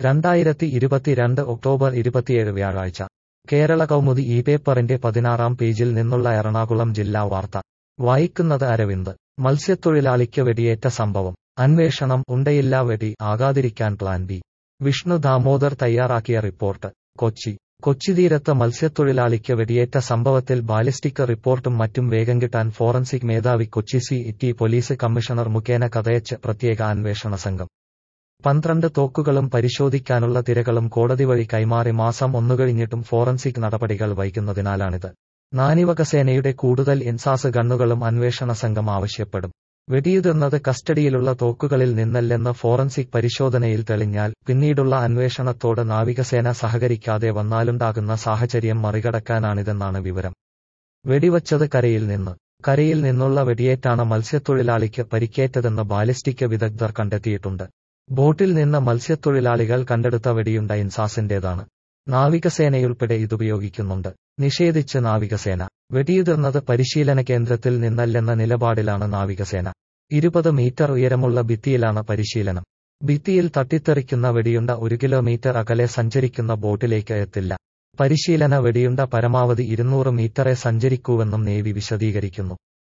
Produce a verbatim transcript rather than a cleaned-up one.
രണ്ടായിരത്തി ഇരുപത്തിരണ്ട് ഒക്ടോബർ ഇരുപത്തിയേഴ് വ്യാഴാഴ്ച കേരള കൗമുദി ഈ പേപ്പറിന്റെ പതിനാറാം പേജിൽ നിന്നുള്ള എറണാകുളം ജില്ലാ വാർത്ത വായിക്കുന്നത് അരവിന്ദ്. മത്സ്യത്തൊഴിലാളിക്ക് വെടിയേറ്റ സംഭവം അന്വേഷണം ഉണ്ടയില്ല വെടി ആകാതിരിക്കാൻ പ്ലാൻ ബി. വിഷ്ണു ദാമോദർ തയ്യാറാക്കിയ റിപ്പോർട്ട്. കൊച്ചി കൊച്ചിതീരത്ത് മത്സ്യത്തൊഴിലാളിക്ക് വെടിയേറ്റ സംഭവത്തിൽ ബാലിസ്റ്റിക് റിപ്പോർട്ടും മറ്റും വേഗം കിട്ടാൻ ഫോറൻസിക് മേധാവി Kochi city police commissioner മുഖേന കഥയച്ച് പ്രത്യേക അന്വേഷണ സംഘം. പന്ത്രണ്ട് തോക്കുകളും പരിശോധിക്കാനുള്ള തിരകളും കോടതി വഴി കൈമാറി മാസം ഒന്നുകഴിഞ്ഞിട്ടും ഫോറൻസിക് നടപടികൾ വൈകുന്നതിനാലാണിത്. നാവികസേനയുടെ കൂടുതൽ ഇൻസാസ് ഗണ്ണുകളും അന്വേഷണ സംഘം ആവശ്യപ്പെടും. വെടിയുതിർന്നത് കസ്റ്റഡിയിലുള്ള തോക്കുകളിൽ നിന്നല്ലെന്ന് ഫോറൻസിക് പരിശോധനയിൽ തെളിഞ്ഞാൽ പിന്നീടുള്ള അന്വേഷണത്തോട് നാവികസേന സഹകരിക്കാതെ വന്നാലുണ്ടാകുന്ന സാഹചര്യം മറികടക്കാനാണിതെന്നാണ് വിവരം. വെടിവച്ചത് കരയിൽ നിന്ന്. കരയിൽ നിന്നുള്ള വെടിയേറ്റാണ് മത്സ്യത്തൊഴിലാളിക്ക് പരിക്കേറ്റതെന്ന് ബാലിസ്റ്റിക് വിദഗ്ധർ കണ്ടെത്തിയിട്ടുണ്ട്. ബോട്ടിൽ നിന്ന് മത്സ്യത്തൊഴിലാളികൾ കണ്ടെടുത്ത വെടിയുണ്ട ഇൻസാസിന്റേതാണ്. നാവികസേനയുൾപ്പെടെ ഇതുപയോഗിക്കുന്നുണ്ട്. നിഷേധിച്ച് നാവികസേന. വെടിയുതിർന്നത് പരിശീലന കേന്ദ്രത്തിൽ നിന്നല്ലെന്ന നിലപാടിലാണ് നാവികസേന. ഇരുപത് മീറ്റർ ഉയരമുള്ള ഭിത്തിയിലാണ് പരിശീലനം. ഭിത്തിയിൽ തട്ടിത്തെറിക്കുന്ന വെടിയുണ്ട ഒരു കിലോമീറ്റർ അകലെ സഞ്ചരിക്കുന്ന ബോട്ടിലേക്ക് എത്തില്ല. പരിശീലന വെടിയുണ്ട പരമാവധി ഇരുന്നൂറ് മീറ്ററേ സഞ്ചരിക്കൂവെന്നും നേവി വിശദീകരിക്കുന്നു.